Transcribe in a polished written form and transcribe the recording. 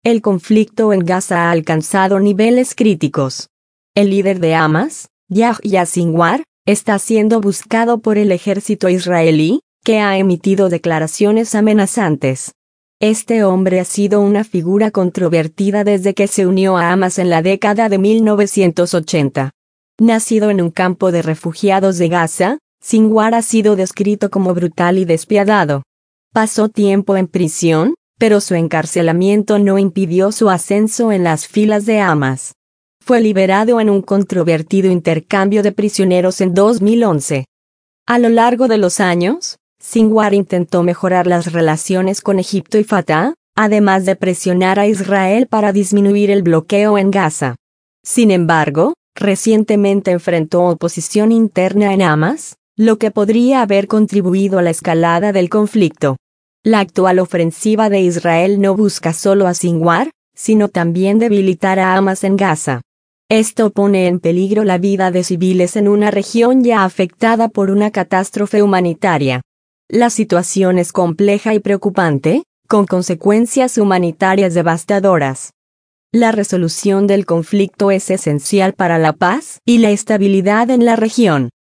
El conflicto en Gaza ha alcanzado niveles críticos. El líder de Hamas, Yahya Sinwar, está siendo buscado por el ejército israelí, que ha emitido declaraciones amenazantes. Este hombre ha sido una figura controvertida desde que se unió a Hamas en la década de 1980. Nacido en un campo de refugiados de Gaza, Sinwar ha sido descrito como brutal y despiadado. Pasó tiempo en prisión, pero su encarcelamiento no impidió su ascenso en las filas de Hamas. Fue liberado en un controvertido intercambio de prisioneros en 2011. A lo largo de los años, Sinwar intentó mejorar las relaciones con Egipto y Fatah, además de presionar a Israel para disminuir el bloqueo en Gaza. Sin embargo, recientemente enfrentó oposición interna en Hamas, lo que podría haber contribuido a la escalada del conflicto. La actual ofensiva de Israel no busca solo a Sinwar, sino también debilitar a Hamas en Gaza. Esto pone en peligro la vida de civiles en una región ya afectada por una catástrofe humanitaria. La situación es compleja y preocupante, con consecuencias humanitarias devastadoras. La resolución del conflicto es esencial para la paz y la estabilidad en la región.